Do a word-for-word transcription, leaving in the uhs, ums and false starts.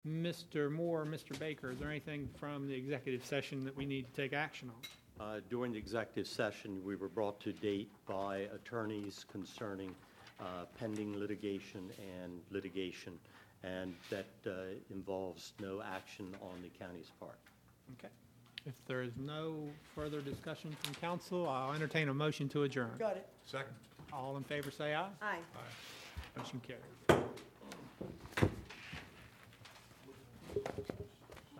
Mister Moore, Mister Baker, is there anything from the executive session that we need to take action on? Uh, During the executive session, we were brought to date by attorneys concerning uh, pending litigation and litigation, and that uh, involves no action on the county's part. Okay. If there is no further discussion from council, I'll entertain a motion to adjourn. Got it. Second. All in favor, say aye. Aye. Motion carries.